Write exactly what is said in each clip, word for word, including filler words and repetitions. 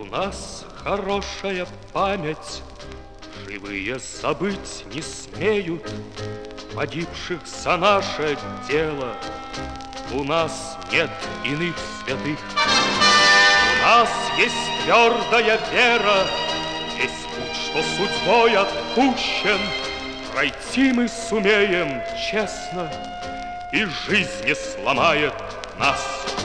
нас хорошая память, живые забыть не смеют погибших за наше дело. У нас нет иных святых. У нас есть твердая вера, есть путь, что судьбой отпущен. Пройти мы сумеем честно, и жизнь не сломает нас.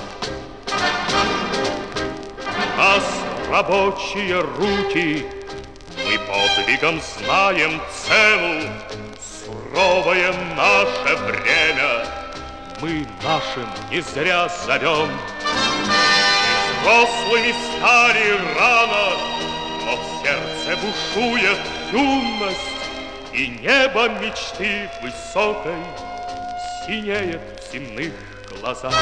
У нас рабочие руки, мы подвигом знаем цену. Суровое наше время мы нашим не зря зовем. Мы взрослыми стали рано, но в сердце бушует юность, и небо мечты высокой синеет в земных глазах.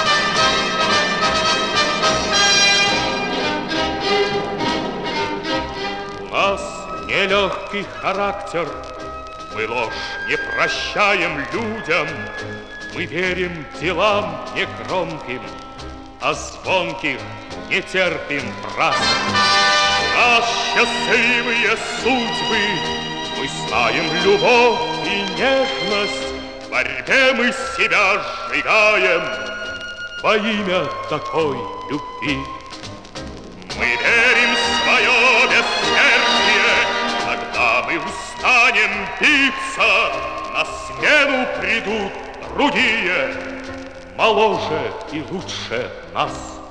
У нас нелегкий характер, мы ложь не прощаем людям, мы верим делам негромким, а звонких не терпим фраз. Нас счастливые судьбы, мы знаем любовь и нежность, в борьбе мы себя сжигаем во имя такой любви. Мы верим в свое бессмертие, когда мы устанем биться, на смену придут другие, моложе и лучше нас.